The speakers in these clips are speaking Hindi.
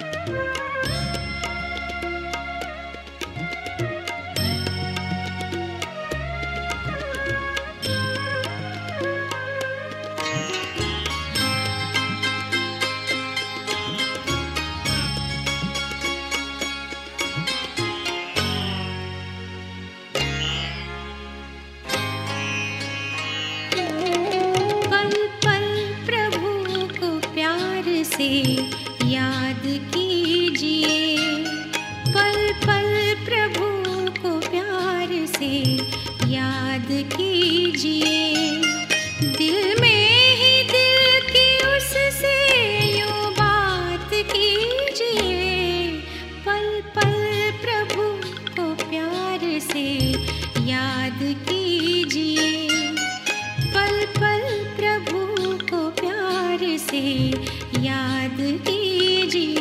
से याद कीजिए, पल पल प्रभु को प्यार से याद कीजिए। दिल में ही दिल की उससे यूं बात कीजिए, पल पल प्रभु को प्यार से याद कीजिए, पल पल प्रभु को प्यार से याद कीजिए।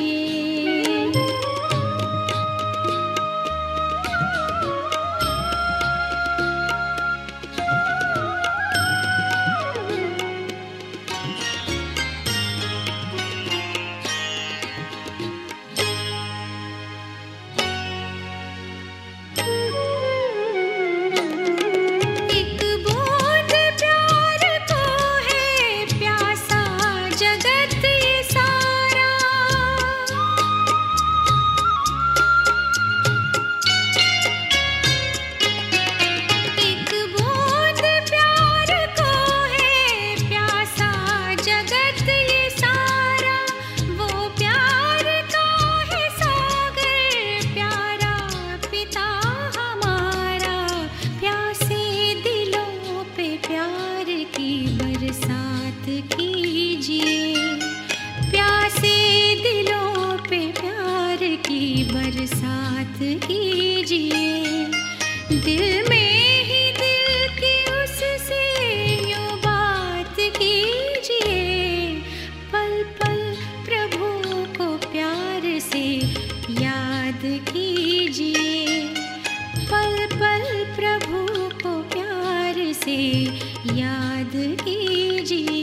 बरसात कीजिए, प्यासे दिलों पे प्यार की बरसात कीजिए। दिल में ही दिल की उससे यूं बात कीजिए, पल पल प्रभु को प्यार से याद कीजिए, पल पल प्रभु को प्यार से याद कीजिए।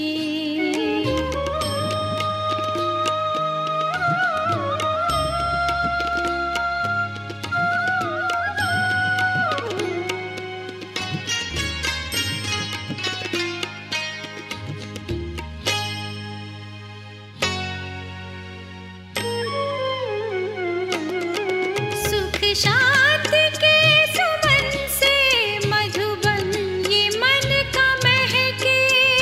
सुख शांति के सुमन से मधुबन ये मन का महके,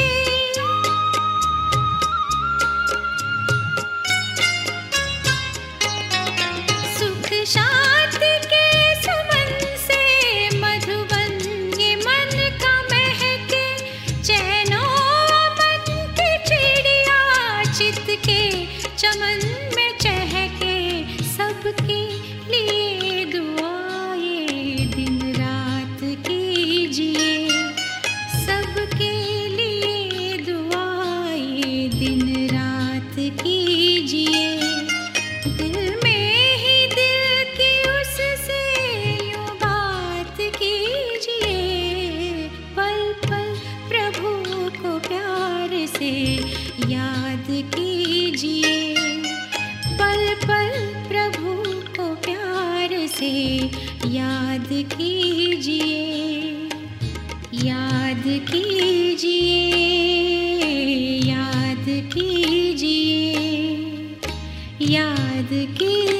सुख शांति के सुमन से मधुबन ये मन का महके। चैनो मन की चिड़िया चित के चमन में चहके, सबके लिए दुआएं दिन रात कीजिए, सबके लिए दुआएं दिन रात कीजिए। दिल में ही दिल की उससे यूं बात कीजिए, पल पल प्रभु को प्यार से याद कीजिए, पल पल प्रभु को प्यार से याद कीजिए, याद कीजिए, याद कीजिए, याद कीजिए।